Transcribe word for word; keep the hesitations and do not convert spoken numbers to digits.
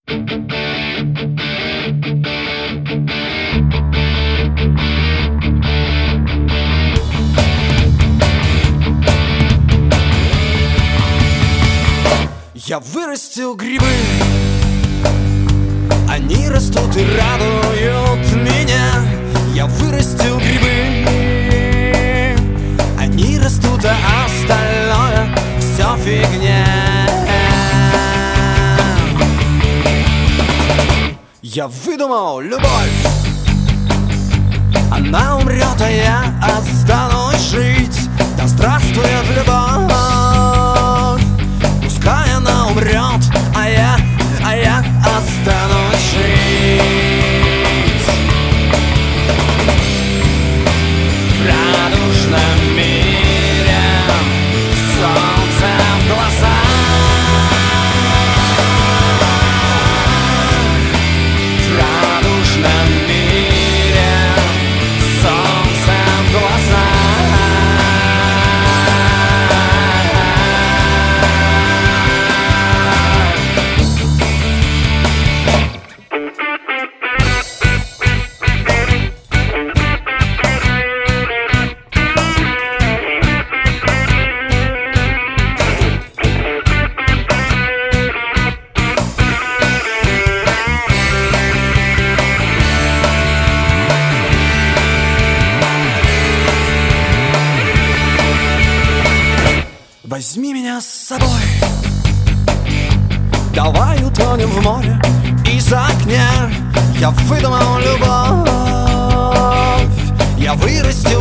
Я вырастил грибы, они растут и радуют меня. Я вырастил грибы, они растут, а остальное все фигня. Я выдумал любовь, она умрет, а я останусь жить. Да здравствует любовь, пускай она умрет, а я, а я останусь жить. В радужном мире солнце в глазах, в радужном мире солнце в глазах. Возьми меня с собой, давай утонем в море из огня. Я выдумал любовь, я вырастил